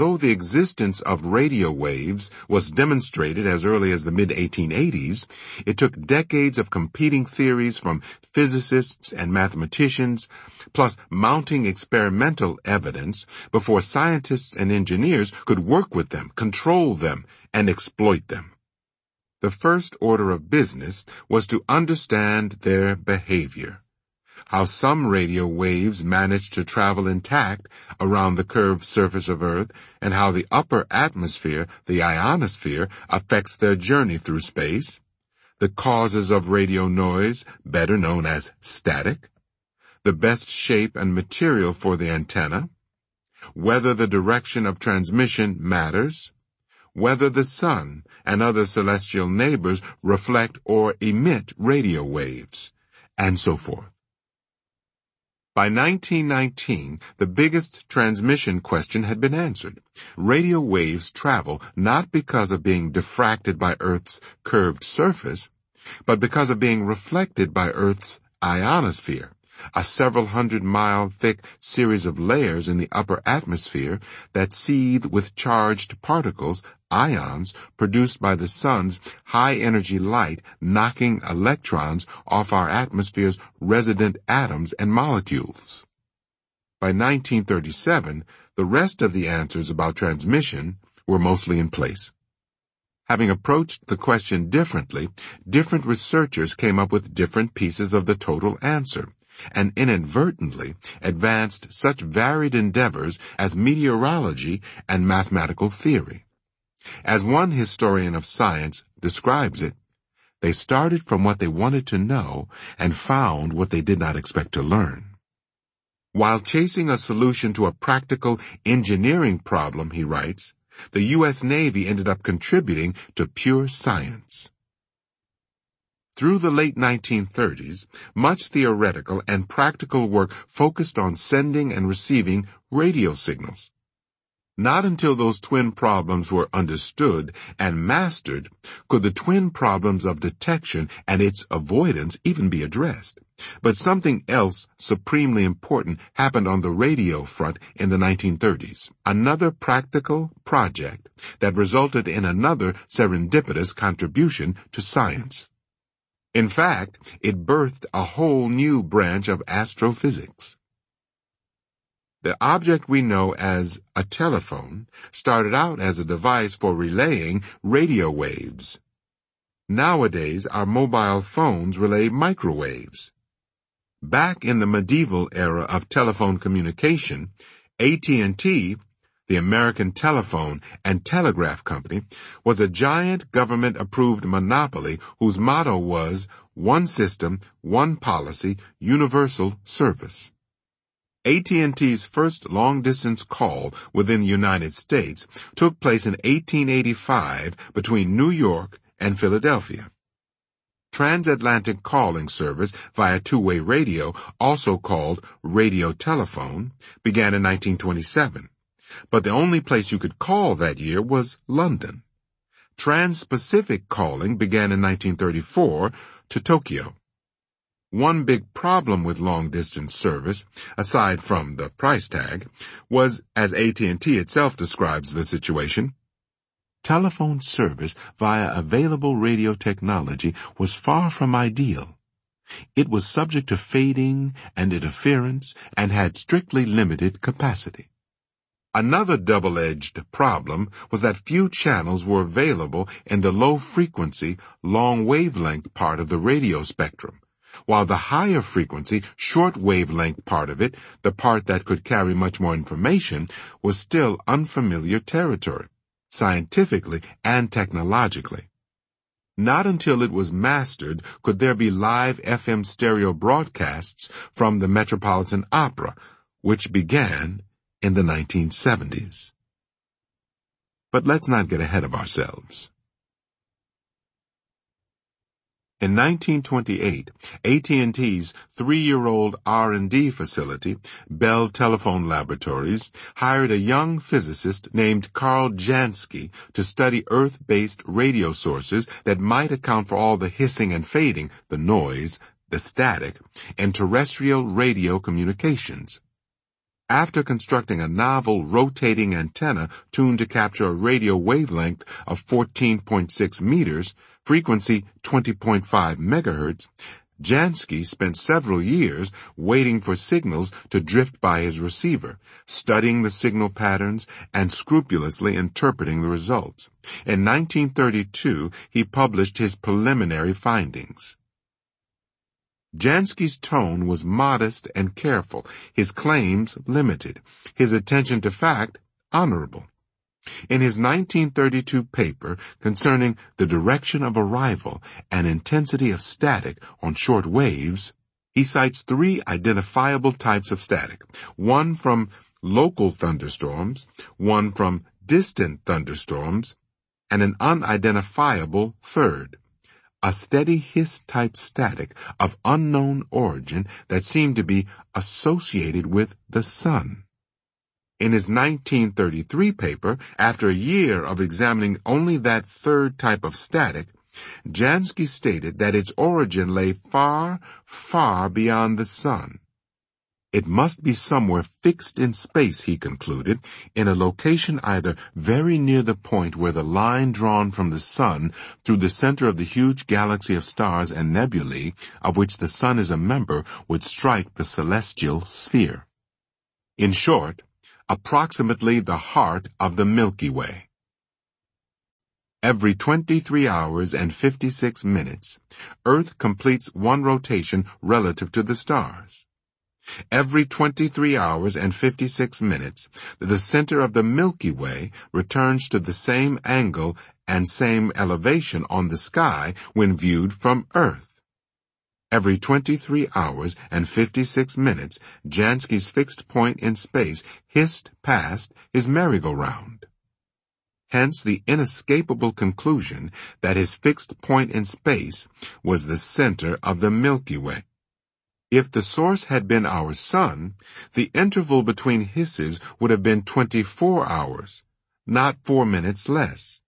although the existence of radio waves was demonstrated as early as the mid-1880s, it took decades of competing theories from physicists and mathematicians, plus mounting experimental evidence, before scientists and engineers could work with them, control them, and exploit them. The first order of business was to understand their behavior. How some radio waves manage to travel intact around the curved surface of Earth, and how the upper atmosphere, the ionosphere, affects their journey through space. The causes of radio noise, better known as static. The best shape and material for the antenna. Whether the direction of transmission matters. Whether the sun and other celestial neighbors reflect or emit radio waves, and so forth. By 1919, the biggest transmission question had been answered. Radio waves travel not because of being diffracted by Earth's curved surface, but because of being reflected by Earth's ionosphere, a several hundred-mile thick series of layers in the upper atmosphere that seethe with charged particles, ions, produced by the sun's high-energy light knocking electrons off our atmosphere's resident atoms and molecules. By 1937, the rest of the answers about transmission were mostly in place. Having approached the question differently, different researchers came up with different pieces of the total answer, and inadvertently advanced such varied endeavors as meteorology and mathematical theory. As one historian of science describes it, they started from what they wanted to know and found what they did not expect to learn. While chasing a solution to a practical engineering problem, he writes, the U.S. Navy ended up contributing to pure science. Through the late 1930s, much theoretical and practical work focused on sending and receiving radio signals. Not until those twin problems were understood and mastered could the twin problems of detection and its avoidance even be addressed. But something else supremely important happened on the radio front in the 1930s. Another practical project that resulted in another serendipitous contribution to science. In fact, it birthed a whole new branch of astrophysics. The object we know as a telephone started out as a device for relaying radio waves. Nowadays, our mobile phones relay microwaves. Back in the medieval era of telephone communication, AT&T, the American Telephone and Telegraph Company, was a giant government-approved monopoly whose motto was one system, one policy, universal service. AT&T's first long-distance call within the United States took place in 1885 between New York and Philadelphia. Transatlantic calling service via two-way radio, also called radio telephone, began in 1927. But the only place you could call that year was London. Trans-Pacific calling began in 1934 to Tokyo. One big problem with long-distance service, aside from the price tag, was, as AT&T itself describes the situation, telephone service via available radio technology was far from ideal. It was subject to fading and interference and had strictly limited capacity. Another double-edged problem was that few channels were available in the low-frequency, long-wavelength part of the radio spectrum, while the higher frequency, short wavelength part of it, the part that could carry much more information, was still unfamiliar territory, scientifically and technologically. Not until it was mastered could there be live FM stereo broadcasts from the Metropolitan Opera, which began in the 1970s. But let's not get ahead of ourselves. In 1928, AT&T's 3-year-old R&D facility, Bell Telephone Laboratories, hired a young physicist named Carl Jansky to study Earth-based radio sources that might account for all the hissing and fading, the noise, the static, in terrestrial radio communications. After constructing a novel rotating antenna tuned to capture a radio wavelength of 14.6 meters, frequency 20.5 megahertz, Jansky spent several years waiting for signals to drift by his receiver, studying the signal patterns and scrupulously interpreting the results. In 1932, he published his preliminary findings. Jansky's tone was modest and careful, his claims limited, his attention to fact honorable. In his 1932 paper concerning the direction of arrival and intensity of static on short waves, he cites 3 identifiable types of static, one from local thunderstorms, one from distant thunderstorms, and an unidentifiable third, a steady hiss-type static of unknown origin that seemed to be associated with the sun. In his 1933 paper, after a year of examining only that third type of static, Jansky stated that its origin lay far, far beyond the sun. It must be somewhere fixed in space, he concluded, in a location either very near the point where the line drawn from the sun through the center of the huge galaxy of stars and nebulae, of which the sun is a member, would strike the celestial sphere. In short, approximately the heart of the Milky Way. Every 23 hours and 56 minutes, Earth completes one rotation relative to the stars. Every 23 hours and 56 minutes, the center of the Milky Way returns to the same angle and same elevation on the sky when viewed from Earth. Every 23 hours and 56 minutes, Jansky's fixed point in space hissed past his merry-go-round. Hence the inescapable conclusion that his fixed point in space was the center of the Milky Way. If the source had been our sun, the interval between hisses would have been 24 hours, not 4 minutes less.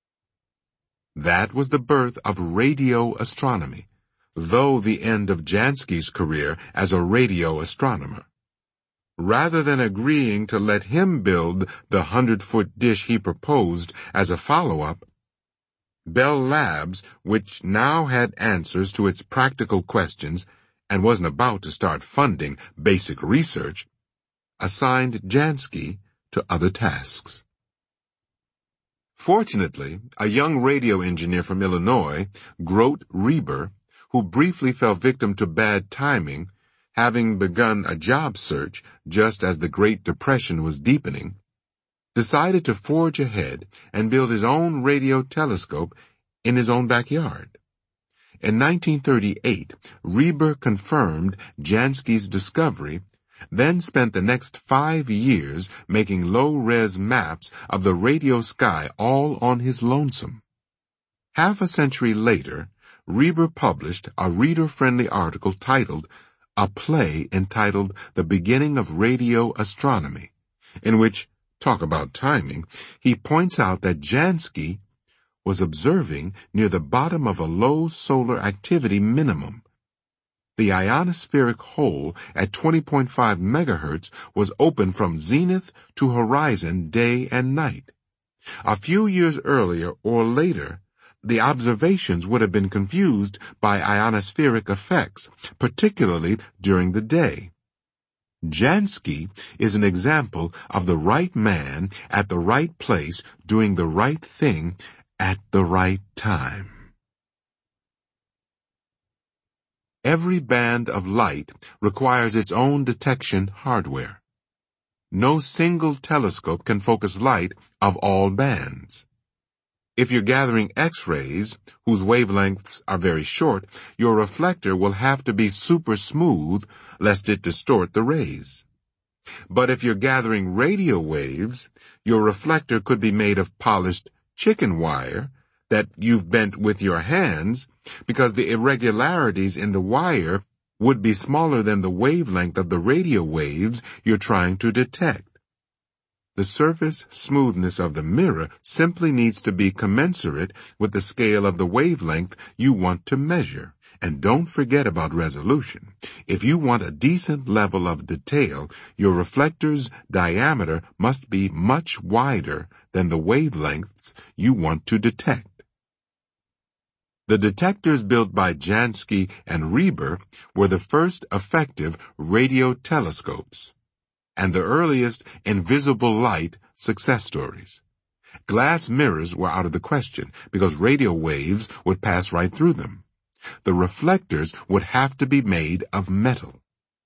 That was the birth of radio astronomy, though the end of Jansky's career as a radio astronomer. Rather than agreeing to let him build the 100-foot dish he proposed as a follow-up, Bell Labs, which now had answers to its practical questions and wasn't about to start funding basic research, assigned Jansky to other tasks. Fortunately, a young radio engineer from Illinois, Grote Reber, who briefly fell victim to bad timing, having begun a job search just as the Great Depression was deepening, decided to forge ahead and build his own radio telescope in his own backyard. In 1938, Reber confirmed Jansky's discovery, then spent the next 5 years making low-res maps of the radio sky all on his lonesome. Half a century later, Reber published a reader-friendly article titled A Play entitled The Beginning of Radio Astronomy, in which, talk about timing, he points out that Jansky was observing near the bottom of a low solar activity minimum. The ionospheric hole at 20.5 megahertz was open from zenith to horizon day and night. A few years earlier or later, the observations would have been confused by ionospheric effects, particularly during the day. Jansky is an example of the right man at the right place doing the right thing at the right time. Every band of light requires its own detection hardware. No single telescope can focus light of all bands. If you're gathering X-rays, whose wavelengths are very short, your reflector will have to be super smooth lest it distort the rays. But if you're gathering radio waves, your reflector could be made of polished chicken wire that you've bent with your hands, because the irregularities in the wire would be smaller than the wavelength of the radio waves you're trying to detect. The surface smoothness of the mirror simply needs to be commensurate with the scale of the wavelength you want to measure, And don't forget about resolution. If you want a decent level of detail, your reflector's diameter must be much wider than the wavelengths you want to detect. The detectors built by Jansky and Reber were the first effective radio telescopes and the earliest invisible light success stories. Glass mirrors were out of the question because radio waves would pass right through them. The reflectors would have to be made of metal.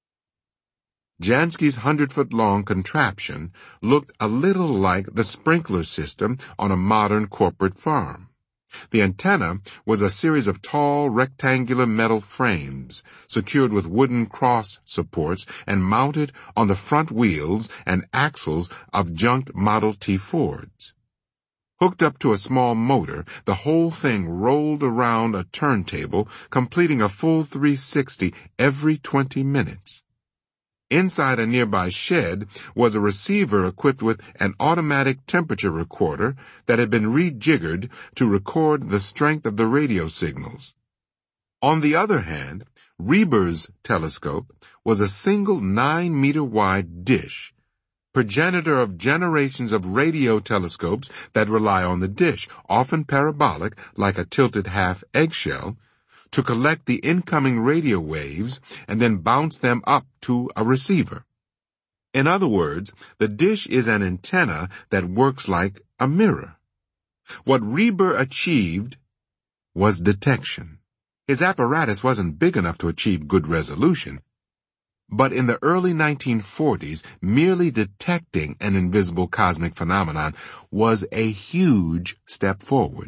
Jansky's 100-foot-long contraption looked a little like the sprinkler system on a modern corporate farm. The antenna was a series of tall, rectangular metal frames, secured with wooden cross supports and mounted on the front wheels and axles of junked Model T Fords. Hooked up to a small motor, the whole thing rolled around a turntable, completing a full 360 every 20 minutes. Inside a nearby shed was a receiver equipped with an automatic temperature recorder that had been rejiggered to record the strength of the radio signals. On the other hand, Reber's telescope was a single 9-meter-wide dish, progenitor of generations of radio telescopes that rely on the dish, often parabolic like a tilted half eggshell, to collect the incoming radio waves and then bounce them up to a receiver. In other words, the dish is an antenna that works like a mirror. What Reber achieved was detection. His apparatus wasn't big enough to achieve good resolution, but in the early 1940s, merely detecting an invisible cosmic phenomenon was a huge step forward.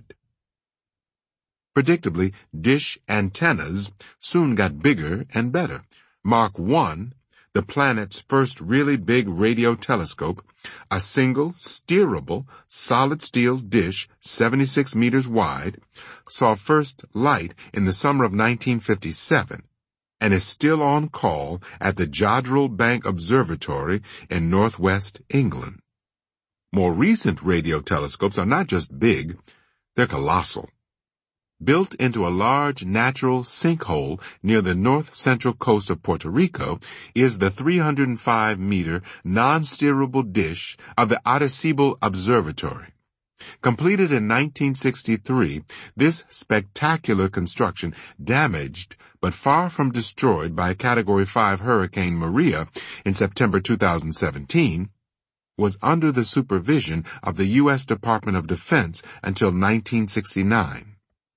Predictably, dish antennas soon got bigger and better. Mark I, the planet's first really big radio telescope, a single, steerable, solid steel dish 76 meters wide, saw first light in the summer of 1957 and is still on call at the Jodrell Bank Observatory in northwest England. More recent radio telescopes are not just big, they're colossal. Built into a large natural sinkhole near the north-central coast of Puerto Rico is the 305-meter non-steerable dish of the Arecibo Observatory. Completed in 1963, this spectacular construction, damaged but far from destroyed by a Category 5 Hurricane Maria in September 2017, was under the supervision of the U.S. Department of Defense until 1969.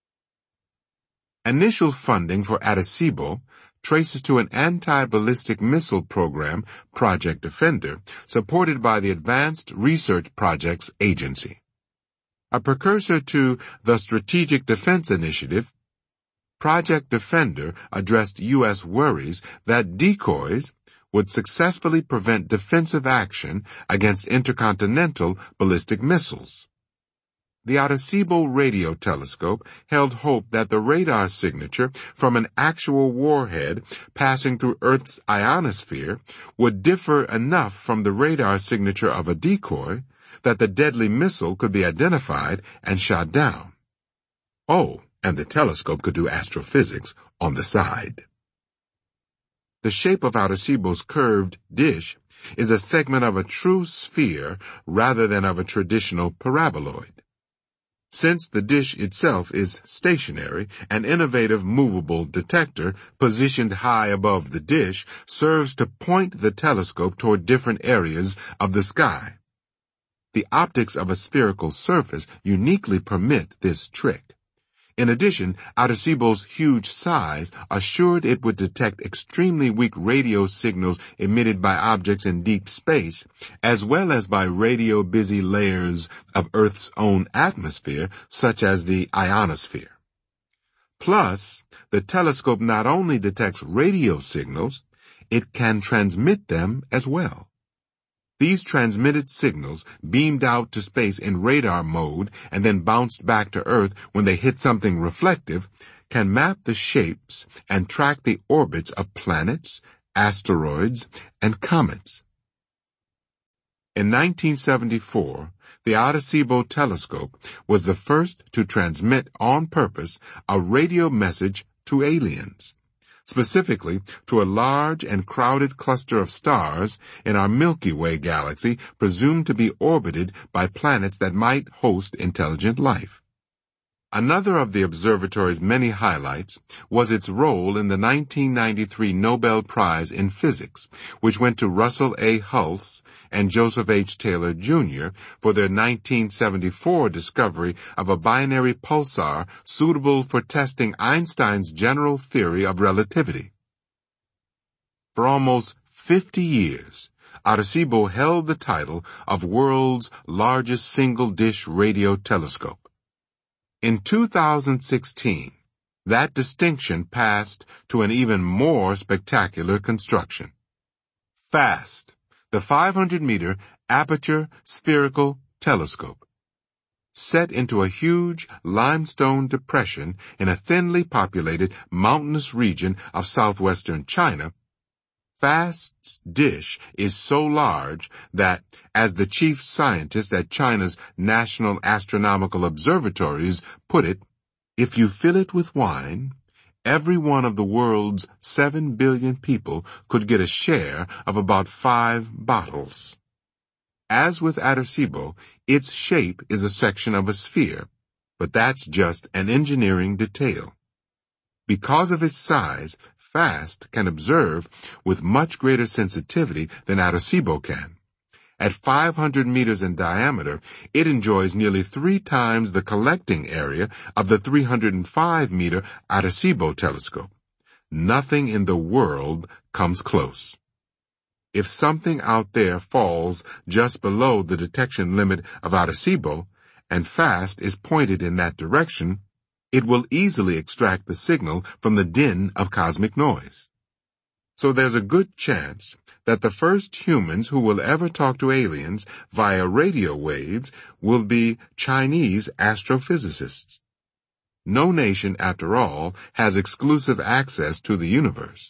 Initial funding for Arecibo traces to an anti-ballistic missile program, Project Defender, supported by the Advanced Research Projects Agency. A precursor to the Strategic Defense Initiative, Project Defender addressed U.S. worries that decoys would successfully prevent defensive action against intercontinental ballistic missiles. The Arecibo radio telescope held hope that the radar signature from an actual warhead passing through Earth's ionosphere would differ enough from the radar signature of a decoy that the deadly missile could be identified and shot down. Oh, and the telescope could do astrophysics on the side. The shape of Arecibo's curved dish is a segment of a true sphere rather than of a traditional paraboloid. Since the dish itself is stationary, an innovative movable detector positioned high above the dish serves to point the telescope toward different areas of the sky. The optics of a spherical surface uniquely permit this trick. In addition, Arecibo's huge size assured it would detect extremely weak radio signals emitted by objects in deep space, as well as by radio-busy layers of Earth's own atmosphere, such as the ionosphere. Plus, the telescope not only detects radio signals, it can transmit them as well. These transmitted signals, beamed out to space in radar mode and then bounced back to Earth when they hit something reflective, can map the shapes and track the orbits of planets, asteroids, and comets. In 1974, the Arecibo telescope was the first to transmit on purpose a radio message to aliens, specifically to a large and crowded cluster of stars in our Milky Way galaxy presumed to be orbited by planets that might host intelligent life. Another of the observatory's many highlights was its role in the 1993 Nobel Prize in Physics, which went to Russell A. Hulse and Joseph H. Taylor, Jr. for their 1974 discovery of a binary pulsar suitable for testing Einstein's general theory of relativity. For almost 50 years, Arecibo held the title of world's largest single-dish radio telescope. In 2016, that distinction passed to an even more spectacular construction. FAST, the 500-meter aperture spherical telescope. Set into a huge limestone depression in a thinly populated mountainous region of southwestern China, FAST's dish is so large that, as the chief scientist at China's National Astronomical Observatories put it, if you fill it with wine, every one of the world's 7 billion people could get a share of about 5 bottles. As with Arecibo, its shape is a section of a sphere, but that's just an engineering detail. Because of its size, FAST can observe with much greater sensitivity than Arecibo can. At 500 meters in diameter, it enjoys nearly 3 times the collecting area of the 305-meter Arecibo telescope. Nothing in the world comes close. If something out there falls just below the detection limit of Arecibo, and FAST is pointed in that direction, it will easily extract the signal from the din of cosmic noise. So there's a good chance that the first humans who will ever talk to aliens via radio waves will be Chinese astrophysicists. No nation, after all, has exclusive access to the universe.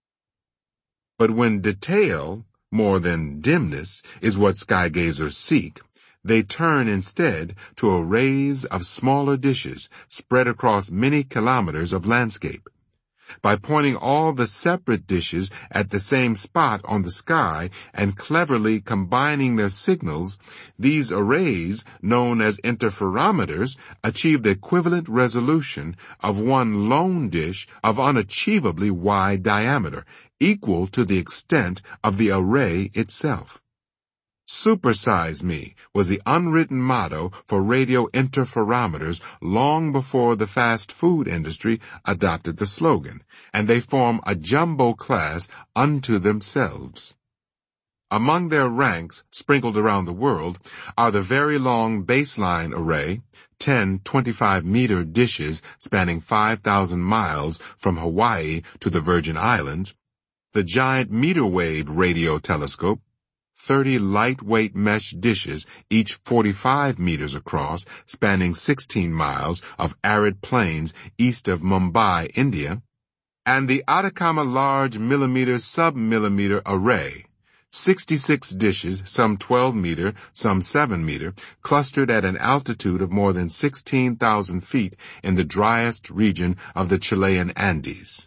But when detail, more than dimness, is what skygazers seek, they turn instead to arrays of smaller dishes spread across many kilometers of landscape. By pointing all the separate dishes at the same spot on the sky and cleverly combining their signals, these arrays, known as interferometers, achieve the equivalent resolution of one lone dish of unachievably wide diameter, equal to the extent of the array itself. Supersize me was the unwritten motto for radio interferometers long before the fast food industry adopted the slogan, and they form a jumbo class unto themselves. Among their ranks, sprinkled around the world, are the very long baseline array, 10 25-meter dishes spanning 5,000 miles from Hawaii to the Virgin Islands, the giant meter wave radio telescope, 30 lightweight mesh dishes, each 45 meters across, spanning 16 miles of arid plains east of Mumbai, India, and the Atacama Large Millimeter Sub-Millimeter Array, 66 dishes, some 12 meter, some 7 meter, clustered at an altitude of more than 16,000 feet in the driest region of the Chilean Andes.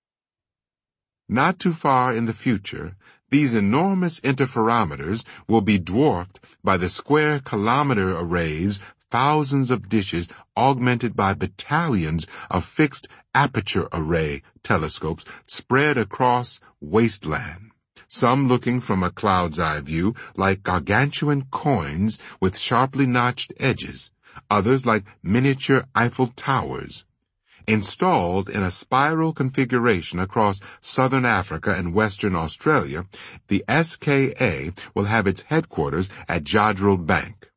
Not too far in the future, these enormous interferometers will be dwarfed by the square kilometer arrays, thousands of dishes augmented by battalions of fixed aperture array telescopes spread across wasteland, some looking from a cloud's eye view like gargantuan coins with sharply notched edges, others like miniature Eiffel Towers. Installed in a spiral configuration across southern Africa and western Australia, the SKA will have its headquarters at Jodrell Bank.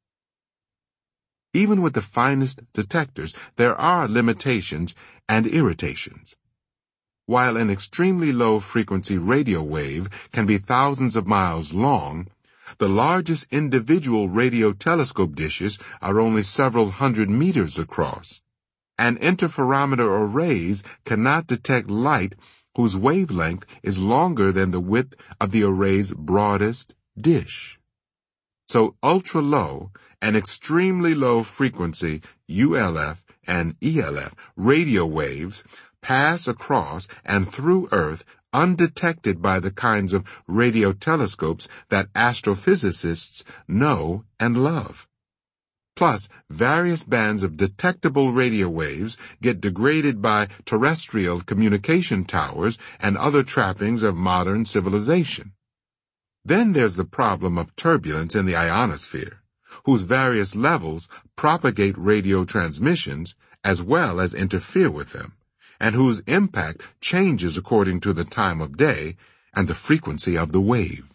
Even with the finest detectors, there are limitations and irritations. While an extremely low-frequency radio wave can be thousands of miles long, the largest individual radio telescope dishes are only several hundred meters across. And interferometer arrays cannot detect light whose wavelength is longer than the width of the array's broadest dish. So ultra-low and extremely low frequency ULF and ELF radio waves pass across and through Earth undetected by the kinds of radio telescopes that astrophysicists know and love. Plus, various bands of detectable radio waves get degraded by terrestrial communication towers and other trappings of modern civilization. Then there's the problem of turbulence in the ionosphere, whose various levels propagate radio transmissions as well as interfere with them, and whose impact changes according to the time of day and the frequency of the wave.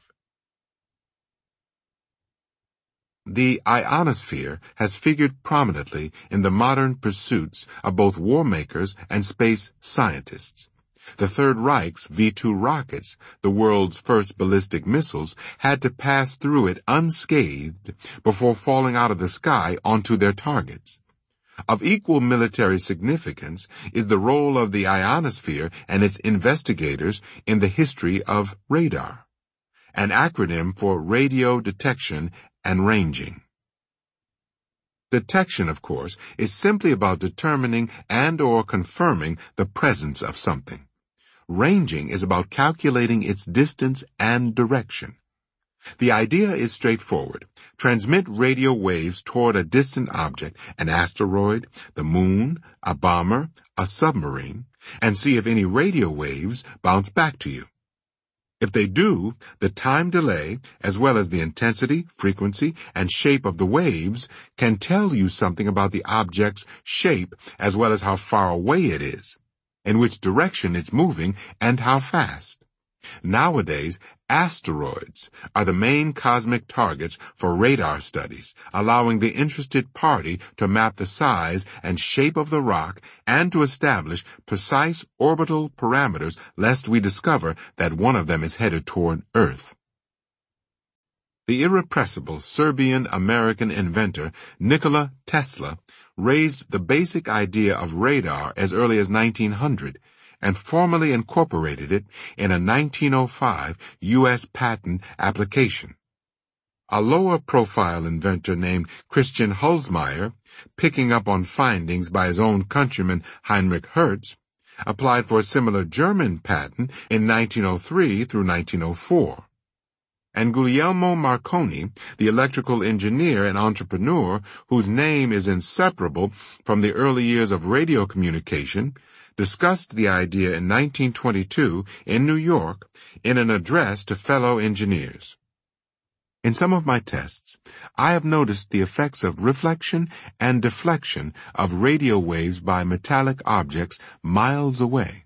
The ionosphere has figured prominently in the modern pursuits of both war makers and space scientists. The Third Reich's V-2 rockets, the world's first ballistic missiles, had to pass through it unscathed before falling out of the sky onto their targets. Of equal military significance is the role of the ionosphere and its investigators in the history of radar, an acronym for radio detection and ranging. Detection, of course, is simply about determining and/or confirming the presence of something. Ranging is about calculating its distance and direction. The idea is straightforward. Transmit radio waves toward a distant object, an asteroid, the moon, a bomber, a submarine, and see if any radio waves bounce back to you. If they do, the time delay, as well as the intensity, frequency, and shape of the waves, can tell you something about the object's shape as well as how far away it is, in which direction it's moving, and how fast. Nowadays, asteroids are the main cosmic targets for radar studies, allowing the interested party to map the size and shape of the rock and to establish precise orbital parameters lest we discover that one of them is headed toward Earth. The irrepressible Serbian-American inventor Nikola Tesla raised the basic idea of radar as early as 1900 and formally incorporated it in a 1905 U.S. patent application. A lower-profile inventor named Christian Holzmeier, picking up on findings by his own countryman Heinrich Hertz, applied for a similar German patent in 1903 through 1904. And Guglielmo Marconi, the electrical engineer and entrepreneur whose name is inseparable from the early years of radio communication, discussed the idea in 1922 in New York in an address to fellow engineers. In some of my tests, I have noticed the effects of reflection and deflection of radio waves by metallic objects miles away.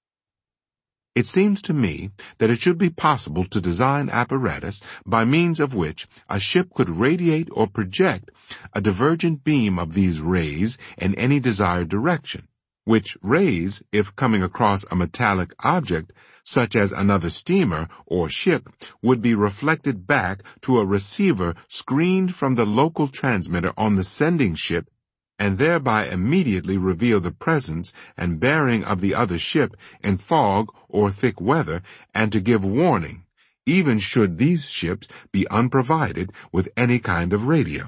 It seems to me that it should be possible to design apparatus by means of which a ship could radiate or project a divergent beam of these rays in any desired direction, which rays, if coming across a metallic object, such as another steamer or ship, would be reflected back to a receiver screened from the local transmitter on the sending ship, and thereby immediately reveal the presence and bearing of the other ship in fog or thick weather, and to give warning, even should these ships be unprovided with any kind of radio.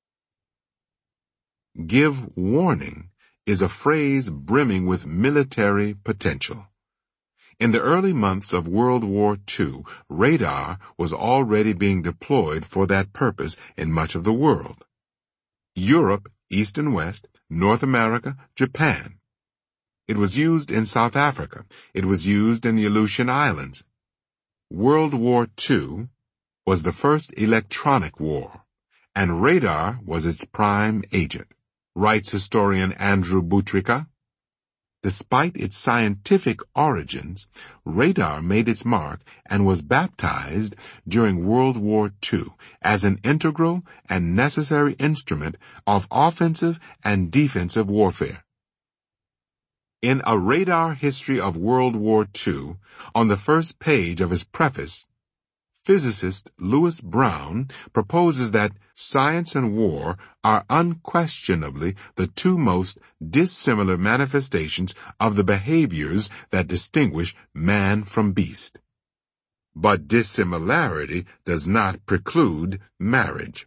Give warning is a phrase brimming with military potential. In the early months of World War II, radar was already being deployed for that purpose in much of the world. Europe, East and West, North America, Japan. It was used in South Africa. It was used in the Aleutian Islands. World War II was the first electronic war, and radar was its prime agent, writes historian Andrew Butryka. Despite its scientific origins, radar made its mark and was baptized during World War II as an integral and necessary instrument of offensive and defensive warfare. In A Radar History of World War II, on the first page of his preface, physicist Lewis Brown proposes that science and war are unquestionably the two most dissimilar manifestations of the behaviors that distinguish man from beast. But dissimilarity does not preclude marriage.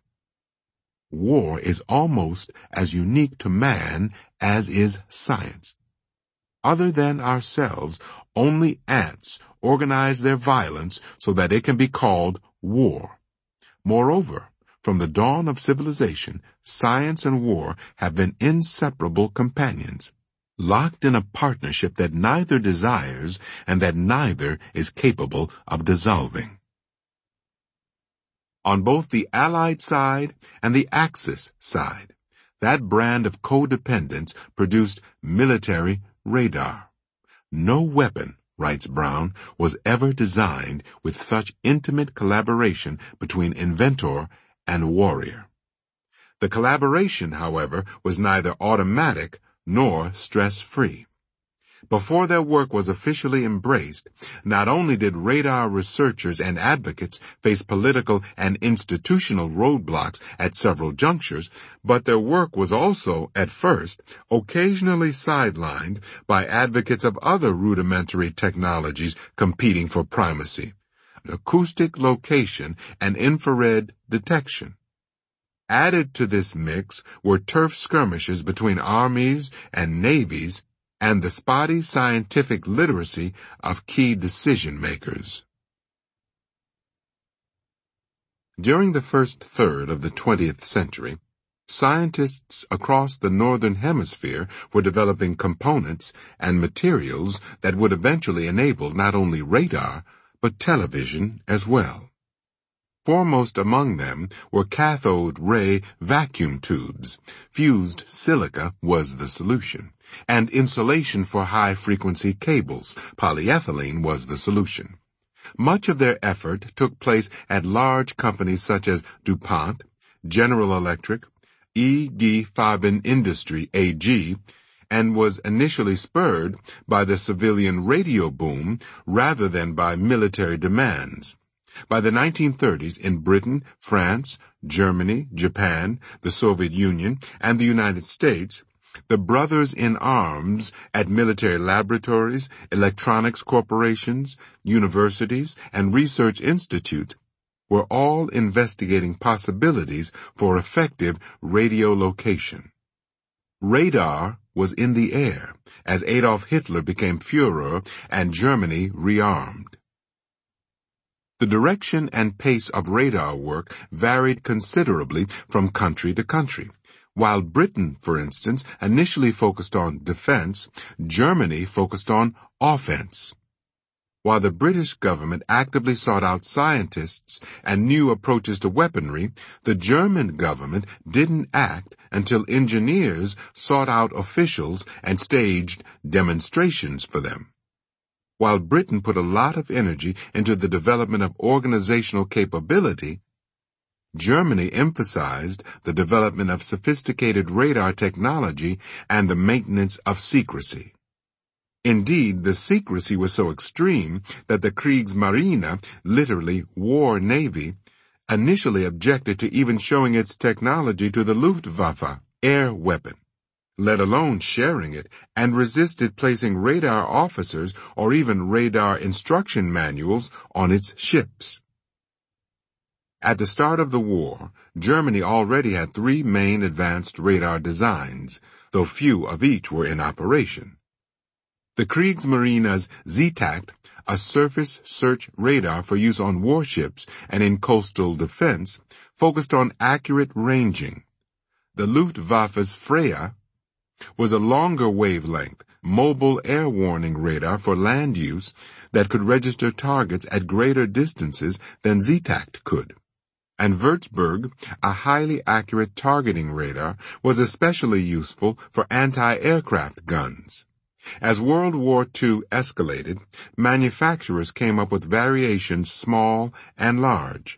War is almost as unique to man as is science. Other than ourselves, only ants organize their violence so that it can be called war. Moreover, from the dawn of civilization, science and war have been inseparable companions, locked in a partnership that neither desires and that neither is capable of dissolving. On both the Allied side and the Axis side, that brand of codependence produced military radar. No weapon, writes Brown, was ever designed with such intimate collaboration between inventor and warrior. The collaboration, however, was neither automatic nor stress-free. Before their work was officially embraced, not only did radar researchers and advocates face political and institutional roadblocks at several junctures, but their work was also, at first, occasionally sidelined by advocates of other rudimentary technologies competing for primacy: acoustic location and infrared detection. Added to this mix were turf skirmishes between armies and navies and the spotty scientific literacy of key decision-makers. During the first third of the 20th century, scientists across the Northern Hemisphere were developing components and materials that would eventually enable not only radar, but television as well. Foremost among them were cathode ray vacuum tubes. Fused silica was the solution, and insulation for high-frequency cables, polyethylene, was the solution. Much of their effort took place at large companies such as DuPont, General Electric, E.G. Farben Industry AG, and was initially spurred by the civilian radio boom rather than by military demands. By the 1930s, in Britain, France, Germany, Japan, the Soviet Union, and the United States, the brothers in arms at military laboratories, electronics corporations, universities, and research institutes were all investigating possibilities for effective radiolocation. Radar was in the air as Adolf Hitler became Führer and Germany rearmed. The direction and pace of radar work varied considerably from country to country. While Britain, for instance, initially focused on defense, Germany focused on offense. While the British government actively sought out scientists and new approaches to weaponry, the German government didn't act until engineers sought out officials and staged demonstrations for them. While Britain put a lot of energy into the development of organizational capability, Germany emphasized the development of sophisticated radar technology and the maintenance of secrecy. Indeed, the secrecy was so extreme that the Kriegsmarine, literally war navy, initially objected to even showing its technology to the Luftwaffe, air weapon, let alone sharing it, and resisted placing radar officers or even radar instruction manuals on its ships. At the start of the war, Germany already had 3 main advanced radar designs, though few of each were in operation. The Kriegsmarine's ZTACT, a surface search radar for use on warships and in coastal defense, focused on accurate ranging. The Luftwaffe's Freya was a longer wavelength, mobile air warning radar for land use that could register targets at greater distances than ZTACT could. And Würzburg, a highly accurate targeting radar, was especially useful for anti-aircraft guns. As World War II escalated, manufacturers came up with variations small and large.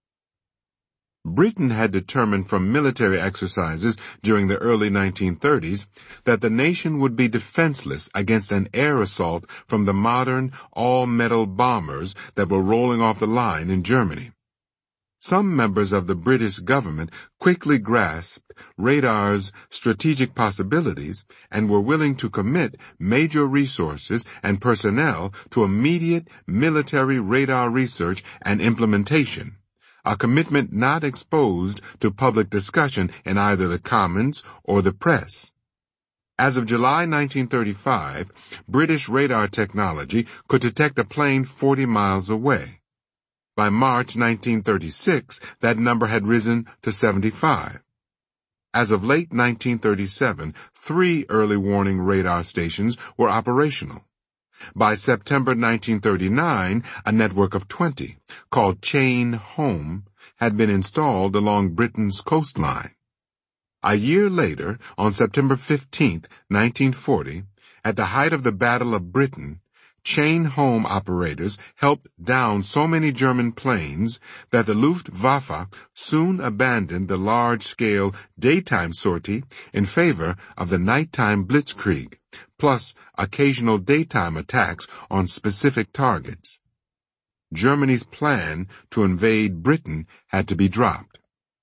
Britain had determined from military exercises during the early 1930s that the nation would be defenseless against an air assault from the modern all-metal bombers that were rolling off the line in Germany. Some members of the British government quickly grasped radar's strategic possibilities and were willing to commit major resources and personnel to immediate military radar research and implementation, a commitment not exposed to public discussion in either the Commons or the press. As of July 1935, British radar technology could detect a plane 40 miles away. By March 1936, that number had risen to 75. As of late 1937, 3 early warning radar stations were operational. By September 1939, a network of 20, called Chain Home, had been installed along Britain's coastline. A year later, on September 15, 1940, at the height of the Battle of Britain, Chain Home operators helped down so many German planes that the Luftwaffe soon abandoned the large-scale daytime sortie in favor of the nighttime blitzkrieg, plus occasional daytime attacks on specific targets. Germany's plan to invade Britain had to be dropped.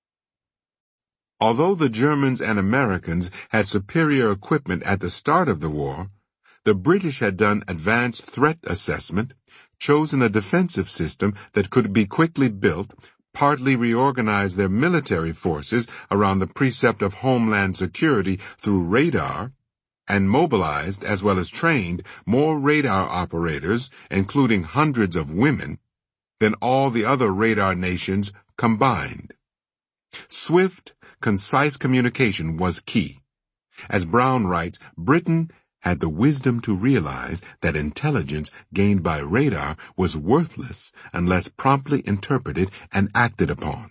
Although the Germans and Americans had superior equipment at the start of the war, the British had done advanced threat assessment, chosen a defensive system that could be quickly built, partly reorganized their military forces around the precept of homeland security through radar, and mobilized as well as trained more radar operators, including hundreds of women, than all the other radar nations combined. Swift, concise communication was key. As Brown writes, Britain had the wisdom to realize that intelligence gained by radar was worthless unless promptly interpreted and acted upon.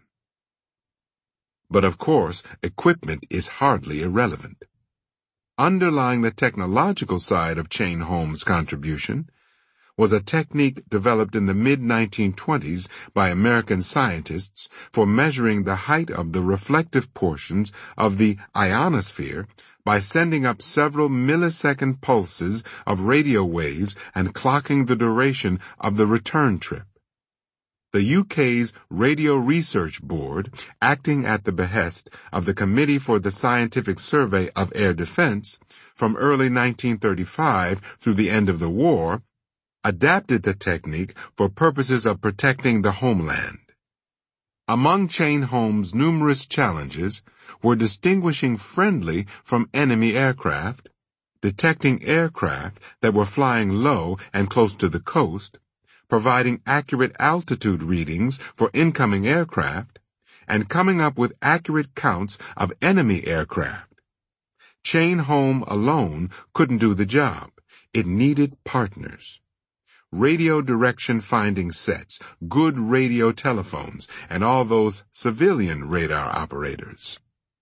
But of course, equipment is hardly irrelevant. Underlying the technological side of Chain Home's contribution was a technique developed in the mid-1920s by American scientists for measuring the height of the reflective portions of the ionosphere by sending up several millisecond pulses of radio waves and clocking the duration of the return trip. The UK's Radio Research Board, acting at the behest of the Committee for the Scientific Survey of Air Defense, from early 1935 through the end of the war, adapted the technique for purposes of protecting the homeland. Among Chain Home's numerous challenges were distinguishing friendly from enemy aircraft, detecting aircraft that were flying low and close to the coast, providing accurate altitude readings for incoming aircraft, and coming up with accurate counts of enemy aircraft. Chain Home alone couldn't do the job. It needed partners. Radio direction finding sets, good radio telephones, and all those civilian radar operators.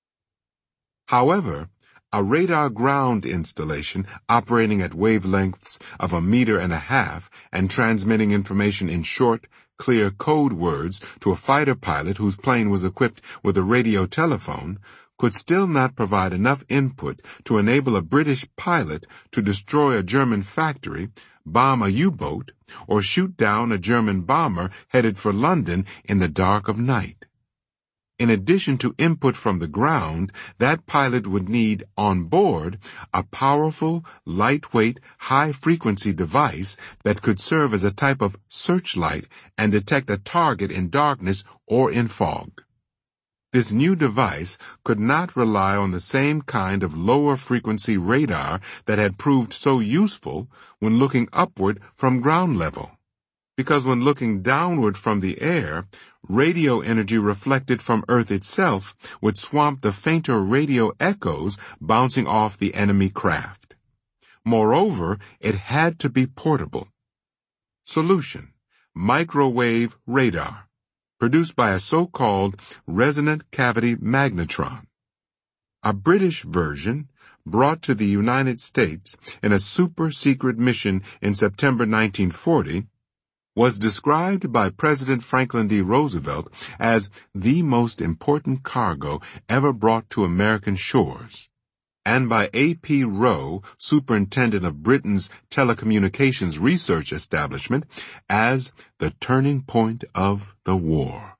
However, a radar ground installation operating at wavelengths of 1.5 meters and transmitting information in short, clear code words to a fighter pilot whose plane was equipped with a radio telephone could still not provide enough input to enable a British pilot to destroy a German factory, bomb a U-boat, or shoot down a German bomber headed for London in the dark of night. In addition to input from the ground, that pilot would need on board a powerful, lightweight, high-frequency device that could serve as a type of searchlight and detect a target in darkness or in fog. This new device could not rely on the same kind of lower-frequency radar that had proved so useful when looking upward from ground level. Because when looking downward from the air, radio energy reflected from Earth itself would swamp the fainter radio echoes bouncing off the enemy craft. Moreover, it had to be portable. Solution: microwave radar, produced by a so-called resonant cavity magnetron. A British version, brought to the United States in a super-secret mission in September 1940, was described by President Franklin D. Roosevelt as the most important cargo ever brought to American shores, and by A.P. Rowe, superintendent of Britain's telecommunications research establishment, as the turning point of the war.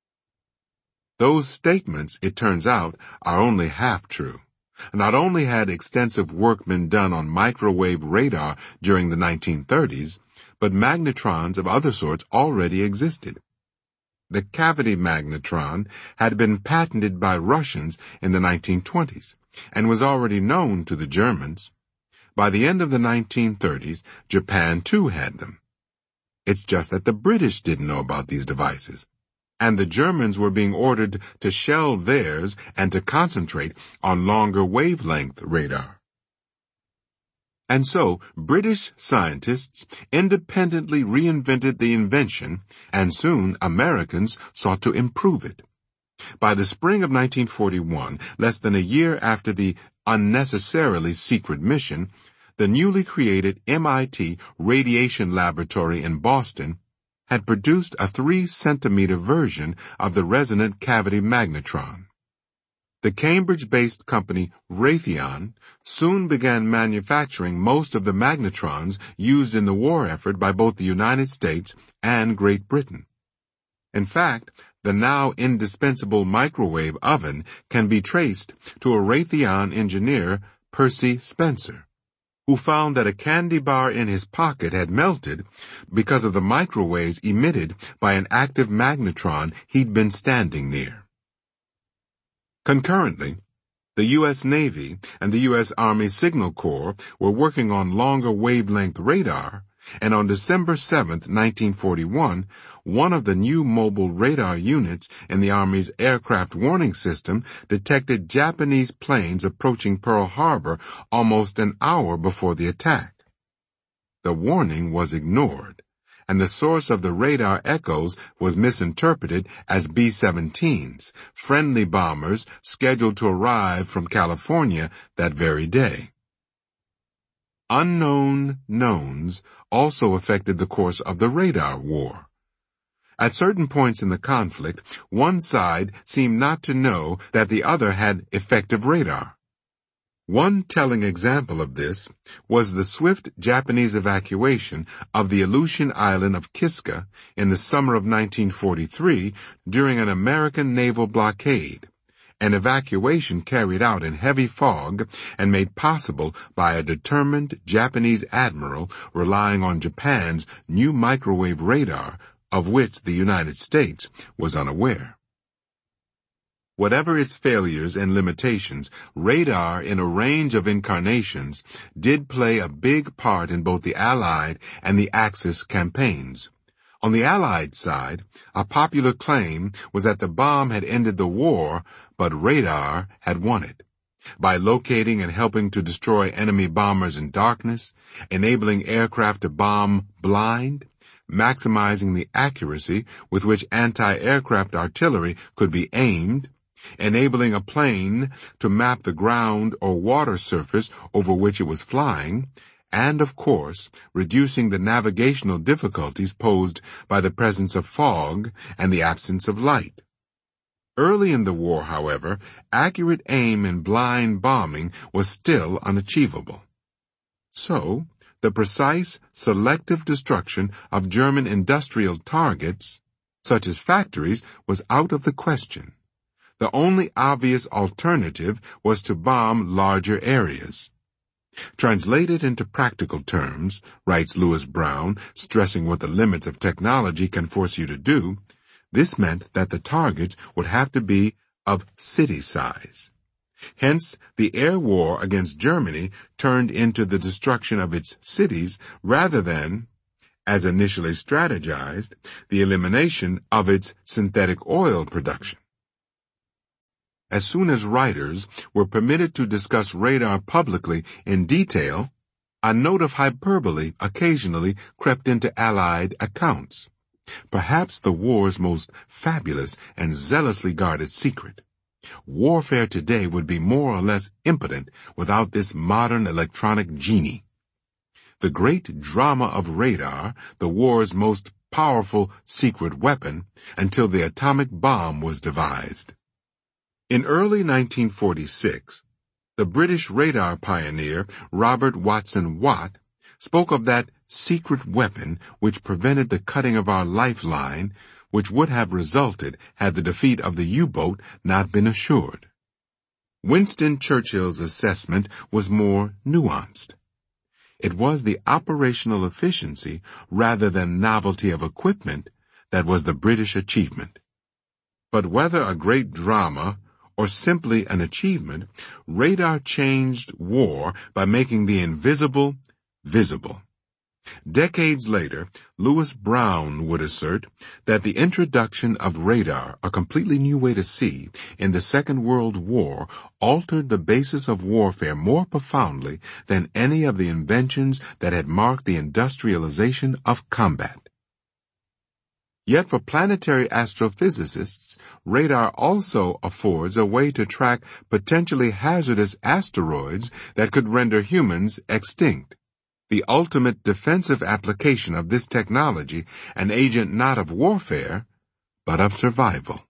Those statements, it turns out, are only half true. Not only had extensive work been done on microwave radar during the 1930s, but magnetrons of other sorts already existed. The cavity magnetron had been patented by Russians in the 1920s, and was already known to the Germans. By the end of the 1930s, Japan too had them. It's just that the British didn't know about these devices, and the Germans were being ordered to shelve theirs and to concentrate on longer wavelength radar. And so, British scientists independently reinvented the invention, and soon Americans sought to improve it. By the spring of 1941, less than a year after the unnecessarily secret mission, the newly created MIT Radiation Laboratory in Boston had produced a 3-centimeter version of the resonant cavity magnetron. The Cambridge-based company Raytheon soon began manufacturing most of the magnetrons used in the war effort by both the United States and Great Britain. In fact, the now indispensable microwave oven can be traced to a Raytheon engineer, Percy Spencer, who found that a candy bar in his pocket had melted because of the microwaves emitted by an active magnetron he'd been standing near. Concurrently, the U.S. Navy and the U.S. Army Signal Corps were working on longer wavelength radar, and on December 7, 1941, one of the new mobile radar units in the Army's aircraft warning system detected Japanese planes approaching Pearl Harbor almost an hour before the attack. The warning was ignored, and the source of the radar echoes was misinterpreted as B-17s, friendly bombers scheduled to arrive from California that very day. Unknown knowns also affected the course of the radar war. At certain points in the conflict, one side seemed not to know that the other had effective radar. One telling example of this was the swift Japanese evacuation of the Aleutian island of Kiska in the summer of 1943 during an American naval blockade, an evacuation carried out in heavy fog and made possible by a determined Japanese admiral relying on Japan's new microwave radar, of which the United States was unaware. Whatever its failures and limitations, radar in a range of incarnations did play a big part in both the Allied and the Axis campaigns. On the Allied side, a popular claim was that the bomb had ended the war, but radar had won it. By locating and helping to destroy enemy bombers in darkness, enabling aircraft to bomb blind, maximizing the accuracy with which anti-aircraft artillery could be aimed, enabling a plane to map the ground or water surface over which it was flying, and, of course, reducing the navigational difficulties posed by the presence of fog and the absence of light. Early in the war, however, accurate aim in blind bombing was still unachievable. So, the precise, selective destruction of German industrial targets, such as factories, was out of the question. The only obvious alternative was to bomb larger areas. Translated into practical terms, writes Lewis Brown, stressing what the limits of technology can force you to do, this meant that the targets would have to be of city size. Hence, the air war against Germany turned into the destruction of its cities rather than, as initially strategized, the elimination of its synthetic oil production. As soon as writers were permitted to discuss radar publicly in detail, a note of hyperbole occasionally crept into Allied accounts, perhaps the war's most fabulous and zealously guarded secret. Warfare today would be more or less impotent without this modern electronic genie. The great drama of radar, the war's most powerful secret weapon, until the atomic bomb was devised. In early 1946, the British radar pioneer Robert Watson Watt spoke of that secret weapon which prevented the cutting of our lifeline, which would have resulted had the defeat of the U-boat not been assured. Winston Churchill's assessment was more nuanced. It was the operational efficiency rather than novelty of equipment that was the British achievement. But whether a great drama or simply an achievement, radar changed war by making the invisible visible. Decades later, Lewis Brown would assert that the introduction of radar, a completely new way to see, in the Second World War altered the basis of warfare more profoundly than any of the inventions that had marked the industrialization of combat. Yet for planetary astrophysicists, radar also affords a way to track potentially hazardous asteroids that could render humans extinct. The ultimate defensive application of this technology, an agent not of warfare, but of survival.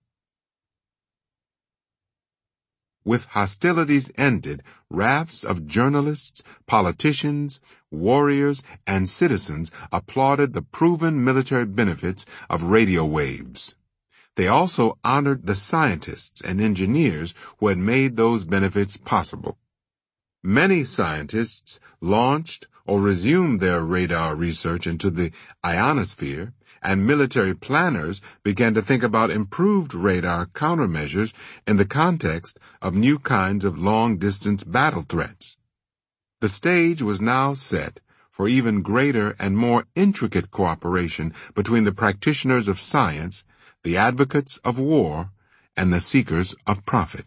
With hostilities ended, rafts of journalists, politicians, warriors, and citizens applauded the proven military benefits of radio waves. They also honored the scientists and engineers who had made those benefits possible. Many scientists launched or resumed their radar research into the ionosphere, and military planners began to think about improved radar countermeasures in the context of new kinds of long-distance battle threats. The stage was now set for even greater and more intricate cooperation between the practitioners of science, the advocates of war, and the seekers of profit.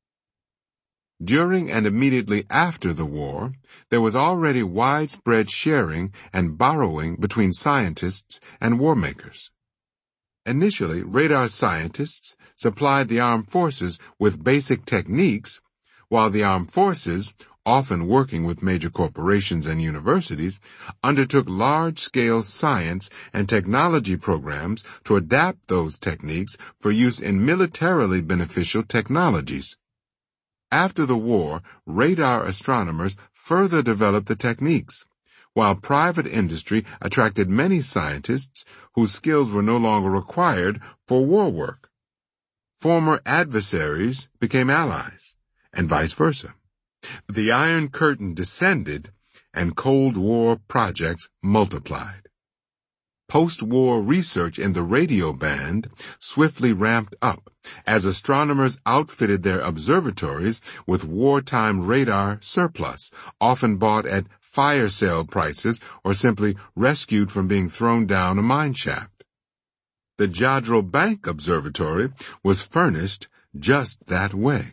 During and immediately after the war, there was already widespread sharing and borrowing between scientists and war makers. Initially, radar scientists supplied the armed forces with basic techniques, while the armed forces, often working with major corporations and universities, undertook large-scale science and technology programs to adapt those techniques for use in militarily beneficial technologies. After the war, radar astronomers further developed the techniques, while private industry attracted many scientists whose skills were no longer required for war work. Former adversaries became allies, and vice versa. The Iron Curtain descended, and Cold War projects multiplied. Post-war research in the radio band swiftly ramped up as astronomers outfitted their observatories with wartime radar surplus, often bought at fire sale prices or simply rescued from being thrown down a mine shaft. The Jodrell Bank Observatory was furnished just that way.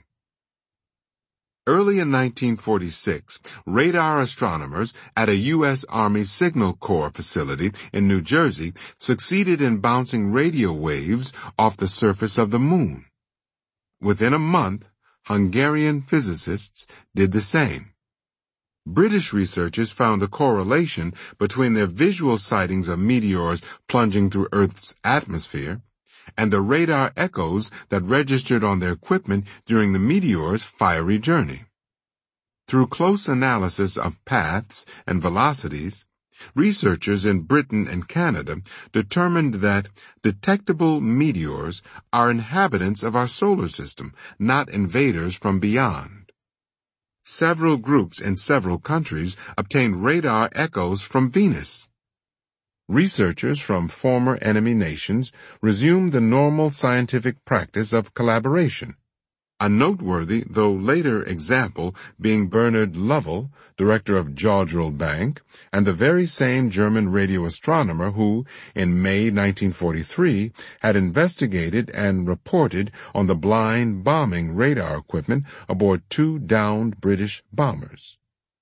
Early in 1946, radar astronomers at a U.S. Army Signal Corps facility in New Jersey succeeded in bouncing radio waves off the surface of the moon. Within a month, Hungarian physicists did the same. British researchers found a correlation between their visual sightings of meteors plunging through Earth's atmosphere and the radar echoes that registered on their equipment during the meteor's fiery journey. Through close analysis of paths and velocities, researchers in Britain and Canada determined that detectable meteors are inhabitants of our solar system, not invaders from beyond. Several groups in several countries obtained radar echoes from Venus. Researchers from former enemy nations resumed the normal scientific practice of collaboration. A noteworthy, though later example being Bernard Lovell, director of Jodrell Bank, and the very same German radio astronomer who, in May 1943, had investigated and reported on the blind bombing radar equipment aboard 2 downed British bombers.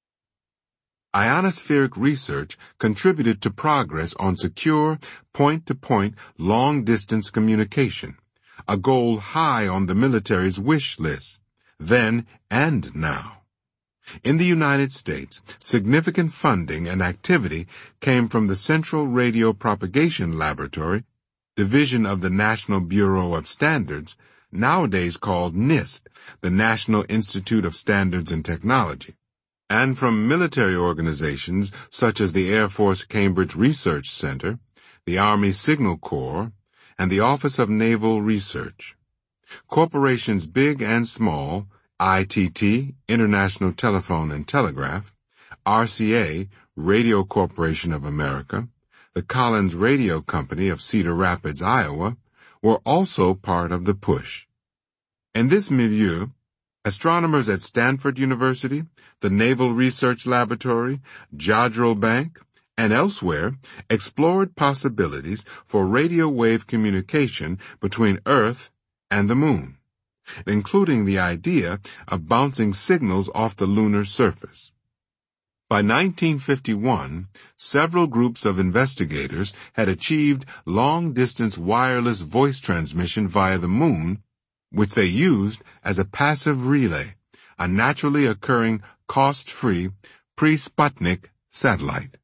Ionospheric research contributed to progress on secure, point-to-point, long-distance communication, a goal high on the military's wish list, then and now. In the United States, significant funding and activity came from the Central Radio Propagation Laboratory, division of the National Bureau of Standards, nowadays called NIST, the National Institute of Standards and Technology, and from military organizations such as the Air Force Cambridge Research Center, the Army Signal Corps, and the Office of Naval Research. Corporations big and small, ITT, International Telephone and Telegraph, RCA, Radio Corporation of America, the Collins Radio Company of Cedar Rapids, Iowa, were also part of the push. In this milieu, astronomers at Stanford University, the Naval Research Laboratory, Jodrell Bank, and elsewhere explored possibilities for radio wave communication between Earth and the Moon, including the idea of bouncing signals off the lunar surface. By 1951, several groups of investigators had achieved long-distance wireless voice transmission via the Moon, which they used as a passive relay, a naturally occurring, cost-free, pre-Sputnik satellite.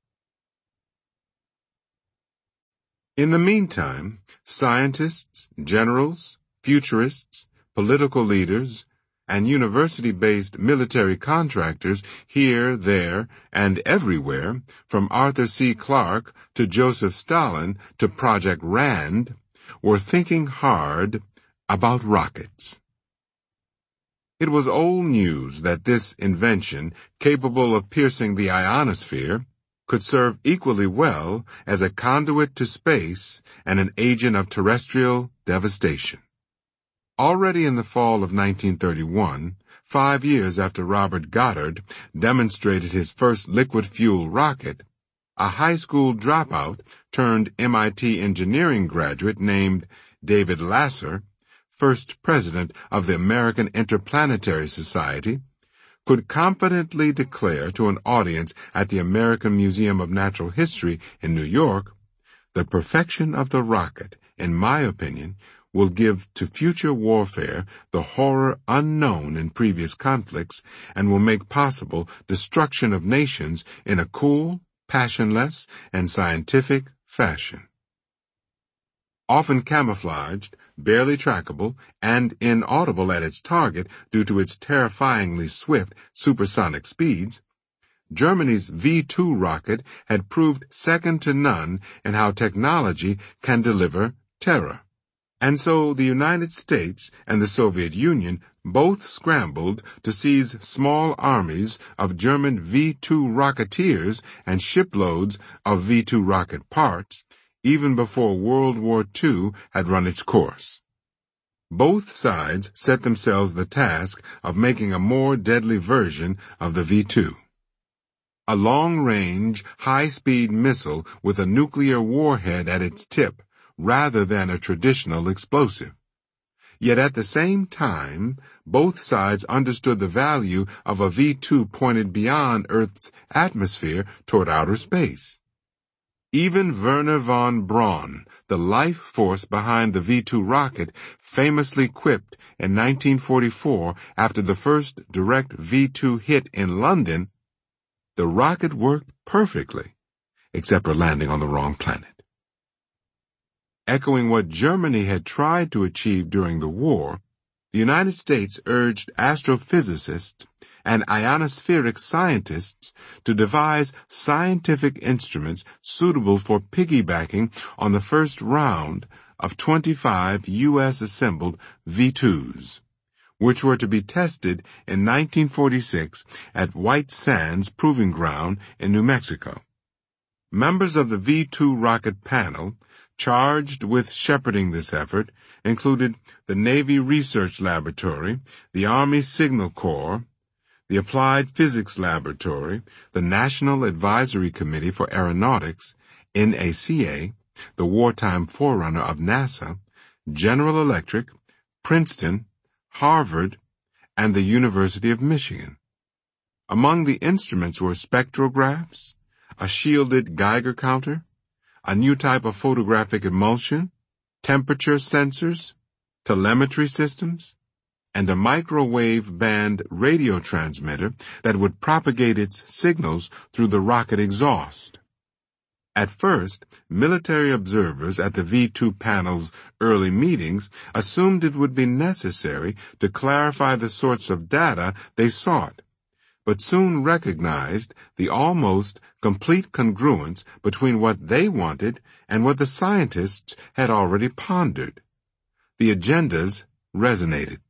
In the meantime, scientists, generals, futurists, political leaders, and university-based military contractors here, there, and everywhere, from Arthur C. Clarke to Joseph Stalin to Project Rand, were thinking hard about rockets. It was old news that this invention, capable of piercing the ionosphere, could serve equally well as a conduit to space and an agent of terrestrial devastation. Already in the fall of 1931, 5 years after Robert Goddard demonstrated his first liquid-fuel rocket, a high school dropout turned MIT engineering graduate named David Lasser, first president of the American Interplanetary Society, could confidently declare to an audience at the American Museum of Natural History in New York, "The perfection of the rocket, in my opinion, will give to future warfare the horror unknown in previous conflicts and will make possible destruction of nations in a cool, passionless, and scientific fashion." Often camouflaged, barely trackable, and inaudible at its target due to its terrifyingly swift supersonic speeds, Germany's V-2 rocket had proved second to none in how technology can deliver terror. And so the United States and the Soviet Union both scrambled to seize small armies of German V-2 rocketeers and shiploads of V-2 rocket parts, even before World War II had run its course. Both sides set themselves the task of making a more deadly version of the V-2. A long-range, high-speed missile with a nuclear warhead at its tip, rather than a traditional explosive. Yet at the same time, both sides understood the value of a V-2 pointed beyond Earth's atmosphere toward outer space. Even Wernher von Braun, the life force behind the V-2 rocket, famously quipped in 1944 after the first direct V-2 hit in London, "The rocket worked perfectly, except for landing on the wrong planet." Echoing what Germany had tried to achieve during the war, the United States urged astrophysicists and ionospheric scientists to devise scientific instruments suitable for piggybacking on the first round of 25 U.S.-assembled V-2s, which were to be tested in 1946 at White Sands Proving Ground in New Mexico. Members of the V-2 rocket panel charged with shepherding this effort included the Navy Research Laboratory, the Army Signal Corps, the Applied Physics Laboratory, the National Advisory Committee for Aeronautics, NACA, the wartime forerunner of NASA, General Electric, Princeton, Harvard, and the University of Michigan. Among the instruments were spectrographs, a shielded Geiger counter, a new type of photographic emulsion, temperature sensors, telemetry systems, and a microwave band radio transmitter that would propagate its signals through the rocket exhaust. At first, military observers at the V-2 panel's early meetings assumed it would be necessary to clarify the sorts of data they sought, but soon recognized the almost complete congruence between what they wanted and what the scientists had already pondered. The agendas resonated.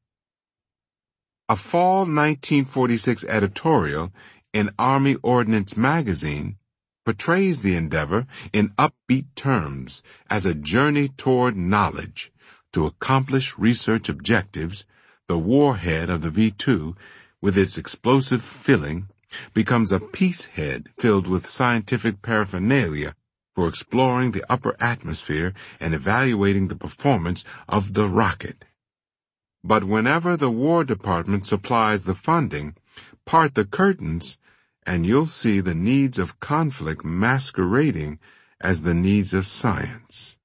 A fall 1946 editorial in Army Ordnance magazine portrays the endeavor in upbeat terms as a journey toward knowledge to accomplish research objectives The warhead of the V-2, with its explosive filling, becomes a peace head filled with scientific paraphernalia for exploring the upper atmosphere and evaluating the performance of the rocket. But whenever the War Department supplies the funding, part the curtains, and you'll see the needs of conflict masquerading as the needs of science.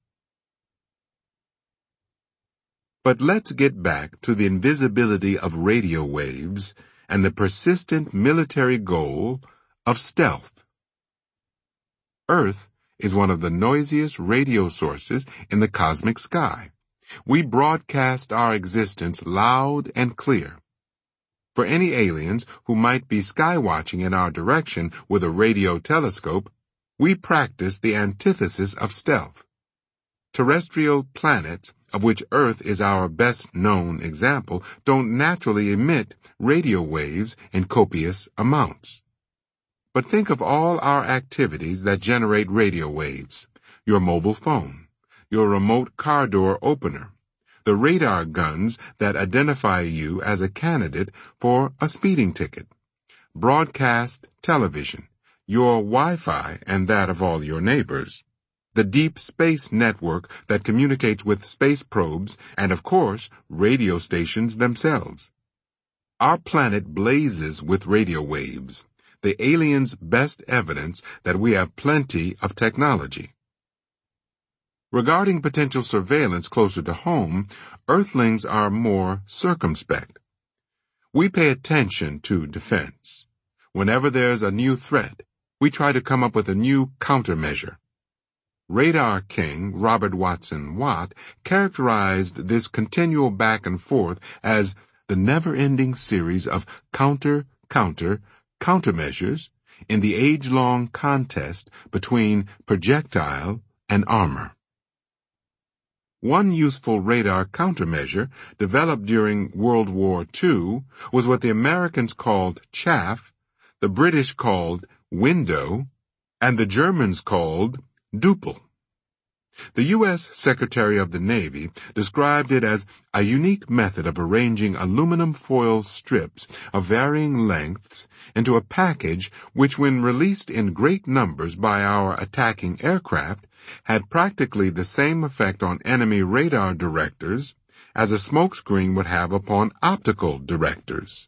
But let's get back to the invisibility of radio waves and the persistent military goal of stealth. Earth is one of the noisiest radio sources in the cosmic sky. We broadcast our existence loud and clear. For any aliens who might be skywatching in our direction with a radio telescope, we practice the antithesis of stealth. Terrestrial planets, of which Earth is our best-known example, don't naturally emit radio waves in copious amounts. But think of all our activities that generate radio waves: your mobile phone, your remote car door opener, the radar guns that identify you as a candidate for a speeding ticket, broadcast television, your Wi-Fi and that of all your neighbors, the deep space network that communicates with space probes, and of course, radio stations themselves. Our planet blazes with radio waves, the aliens' best evidence that we have plenty of technology. Regarding potential surveillance closer to home, Earthlings are more circumspect. We pay attention to defense. Whenever there's a new threat, we try to come up with a new countermeasure. Radar king Robert Watson Watt characterized this continual back and forth as the never-ending series of countermeasures in the age-long contest between projectile and armor. One useful radar countermeasure developed during World War II was what the Americans called chaff, the British called window, and the Germans called duple. The U.S. Secretary of the Navy described it as a unique method of arranging aluminum foil strips of varying lengths into a package which, when released in great numbers by our attacking aircraft, had practically the same effect on enemy radar directors as a smokescreen would have upon optical directors.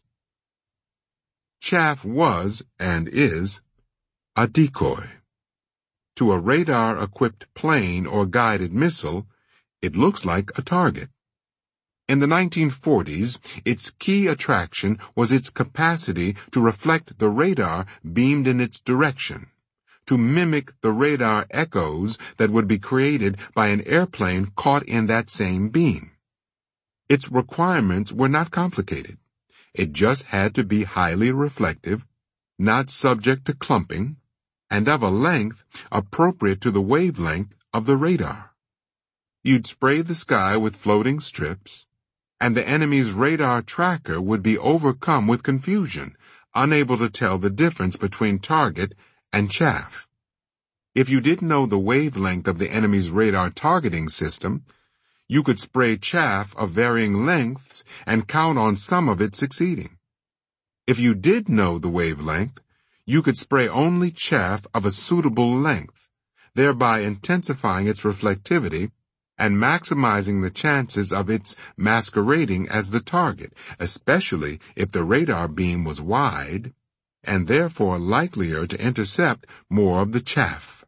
Chaff was, and is, a decoy. To a radar-equipped plane or guided missile, it looks like a target. In the 1940s, its key attraction was its capacity to reflect the radar beamed in its direction, to mimic the radar echoes that would be created by an airplane caught in that same beam. Its requirements were not complicated. It just had to be highly reflective, not subject to clumping, and of a length appropriate to the wavelength of the radar. You'd spray the sky with floating strips, and the enemy's radar tracker would be overcome with confusion, unable to tell the difference between target and chaff. If you didn't know the wavelength of the enemy's radar targeting system, you could spray chaff of varying lengths and count on some of it succeeding. If you did know the wavelength, you could spray only chaff of a suitable length, thereby intensifying its reflectivity and maximizing the chances of its masquerading as the target, especially if the radar beam was wide, and therefore likelier to intercept more of the chaff.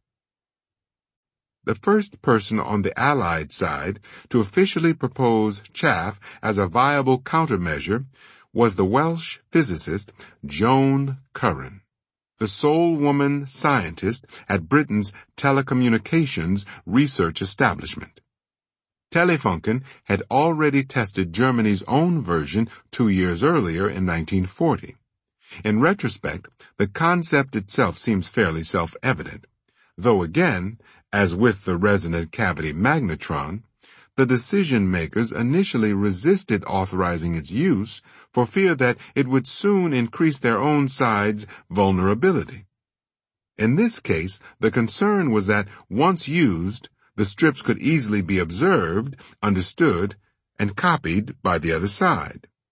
The first person on the Allied side to officially propose chaff as a viable countermeasure was the Welsh physicist Joan Curran, the sole woman scientist at Britain's telecommunications research establishment. Telefunken had already tested Germany's own version 2 years earlier in 1940. In retrospect, the concept itself seems fairly self-evident, though again, as with the resonant cavity magnetron, the decision-makers initially resisted authorizing its use for fear that it would soon increase their own side's vulnerability. In this case, the concern was that once used, the strips could easily be observed, understood, and copied by the other side.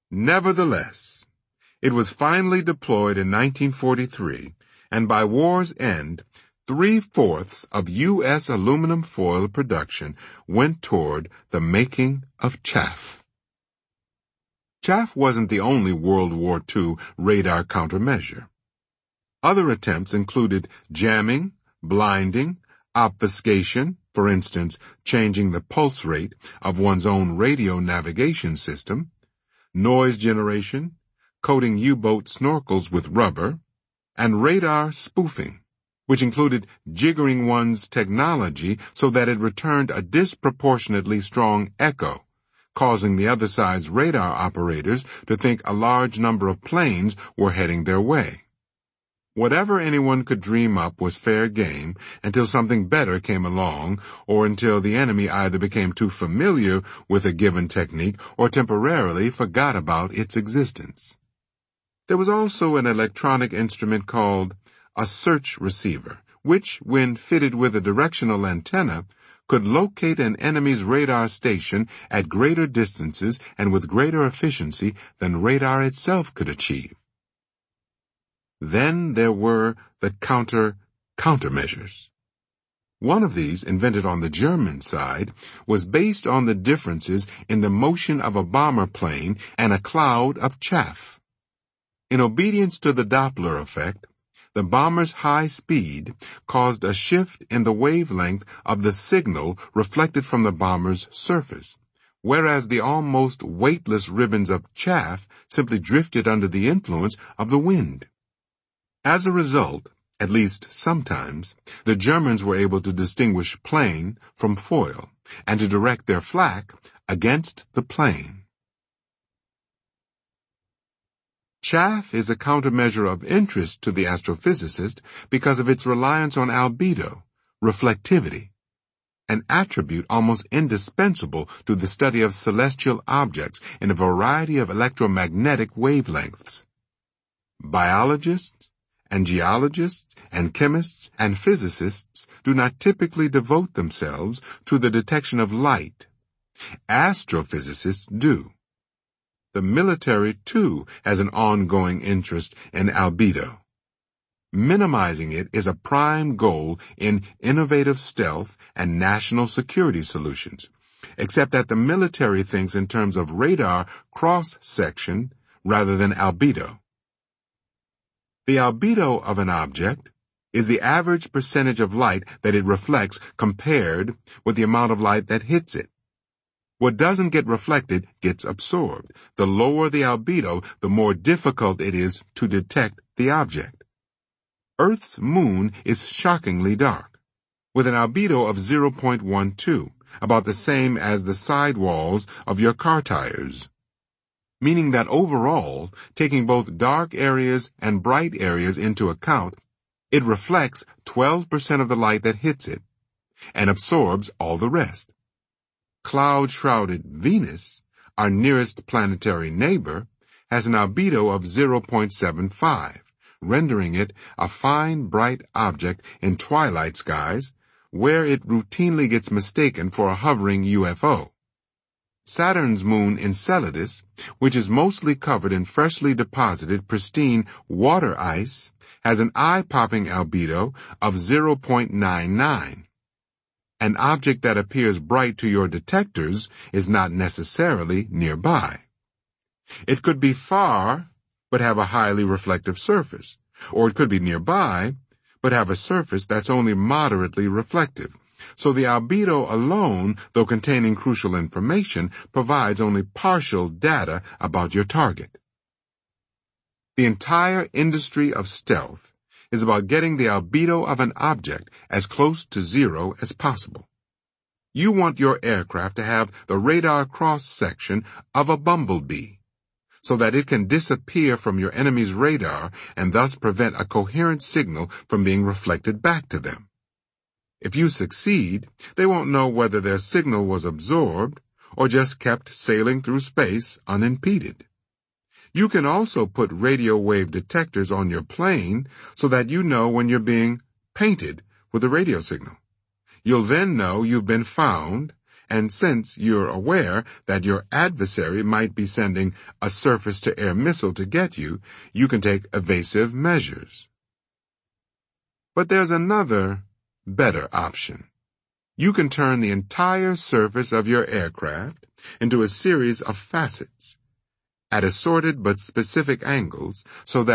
Nevertheless, it was finally deployed in 1943, and by war's end, 3/4 of U.S. aluminum foil production went toward the making of chaff. Chaff wasn't the only World War II radar countermeasure. Other attempts included jamming, blinding, obfuscation, for instance, changing the pulse rate of one's own radio navigation system, noise generation, coating U-boat snorkels with rubber, and radar spoofing, which included jiggering one's technology so that it returned a disproportionately strong echo, causing the other side's radar operators to think a large number of planes were heading their way. Whatever anyone could dream up was fair game until something better came along, or until the enemy either became too familiar with a given technique or temporarily forgot about its existence. There was also an electronic instrument called a search receiver, which, when fitted with a directional antenna, could locate an enemy's radar station at greater distances and with greater efficiency than radar itself could achieve. Then there were the countermeasures. One of these, invented on the German side, was based on the differences in the motion of a bomber plane and a cloud of chaff. In obedience to the Doppler effect, the bomber's high speed caused a shift in the wavelength of the signal reflected from the bomber's surface, whereas the almost weightless ribbons of chaff simply drifted under the influence of the wind. As a result, at least sometimes, the Germans were able to distinguish plane from foil and to direct their flak against the plane. Chaff is a countermeasure of interest to the astrophysicist because of its reliance on albedo, reflectivity, an attribute almost indispensable to the study of celestial objects in a variety of electromagnetic wavelengths. Biologists and geologists and chemists and physicists do not typically devote themselves to the detection of light. Astrophysicists do. The military, too, has an ongoing interest in albedo. Minimizing it is a prime goal in innovative stealth and national security solutions, except that the military thinks in terms of radar cross-section rather than albedo. The albedo of an object is the average percentage of light that it reflects compared with the amount of light that hits it. What doesn't get reflected gets absorbed. The lower the albedo, the more difficult it is to detect the object. Earth's moon is shockingly dark, with an albedo of 0.12, about the same as the sidewalls of your car tires. Meaning that overall, taking both dark areas and bright areas into account, it reflects 12% of the light that hits it, and absorbs all the rest. Cloud-shrouded Venus, our nearest planetary neighbor, has an albedo of 0.75, rendering it a fine, bright object in twilight skies, where it routinely gets mistaken for a hovering UFO. Saturn's moon Enceladus, which is mostly covered in freshly deposited pristine water ice, has an eye-popping albedo of 0.99. An object that appears bright to your detectors is not necessarily nearby. It could be far, but have a highly reflective surface, or it could be nearby, but have a surface that's only moderately reflective. So the albedo alone, though containing crucial information, provides only partial data about your target. The entire industry of stealth is about getting the albedo of an object as close to zero as possible. You want your aircraft to have the radar cross-section of a bumblebee, so that it can disappear from your enemy's radar and thus prevent a coherent signal from being reflected back to them. If you succeed, they won't know whether their signal was absorbed or just kept sailing through space unimpeded. You can also put radio wave detectors on your plane so that you know when you're being painted with a radio signal. You'll then know you've been found And since you're aware that your adversary might be sending a surface-to-air missile to get you, you can take evasive measures. But there's another, better option. You can turn the entire surface of your aircraft into a series of facets at assorted but specific angles so that